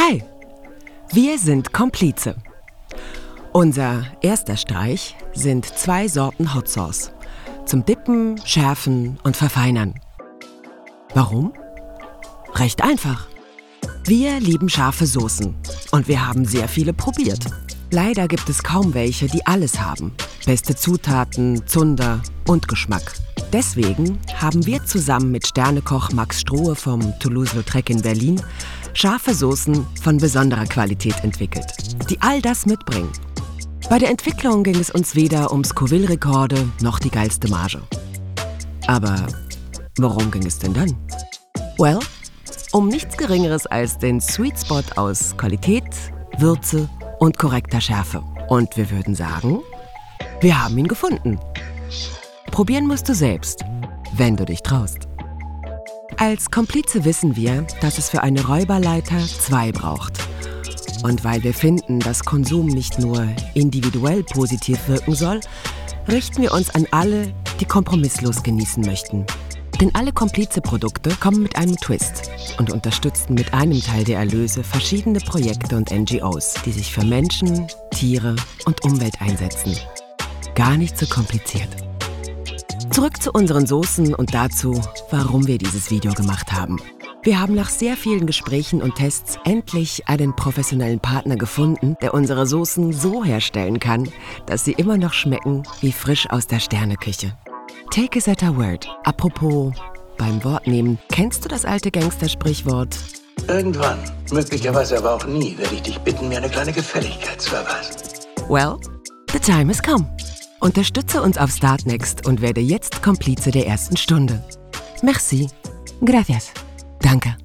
Hi, wir sind Komplize. Unser erster Streich sind 2 Sorten Hot Sauce. Zum Dippen, Schärfen und Verfeinern. Warum? Recht einfach. Wir lieben scharfe Soßen und wir haben sehr viele probiert. Leider gibt es kaum welche, die alles haben. Beste Zutaten, Zunder und Geschmack. Deswegen haben wir zusammen mit Sternekoch Max Strohe vom Toulouse-Lautrec in Berlin scharfe Soßen von besonderer Qualität entwickelt, die all das mitbringen. Bei der Entwicklung ging es uns weder um Scoville-Rekorde noch die geilste Marge. Aber worum ging es denn dann? Well, um nichts Geringeres als den Sweet Spot aus Qualität, Würze und korrekter Schärfe. Und wir würden sagen, wir haben ihn gefunden. Probieren musst du selbst, wenn du dich traust. Als Komplize wissen wir, dass es für eine Räuberleiter 2 braucht. Und weil wir finden, dass Konsum nicht nur individuell positiv wirken soll, richten wir uns an alle, die kompromisslos genießen möchten. Denn alle Komplize-Produkte kommen mit einem Twist und unterstützen mit einem Teil der Erlöse verschiedene Projekte und NGOs, die sich für Menschen, Tiere und Umwelt einsetzen. Gar nicht so kompliziert. Zurück zu unseren Soßen und dazu, warum wir dieses Video gemacht haben. Wir haben nach sehr vielen Gesprächen und Tests endlich einen professionellen Partner gefunden, der unsere Soßen so herstellen kann, dass sie immer noch schmecken wie frisch aus der Sterneküche. Take us at our word. Apropos beim Wort nehmen, kennst du das alte Gangstersprichwort? Irgendwann, möglicherweise aber auch nie, werde ich dich bitten, mir eine kleine Gefälligkeit zu erweisen. Well, the time has come. Unterstütze uns auf Startnext und werde jetzt Komplize der ersten Stunde. Merci. Gracias. Danke.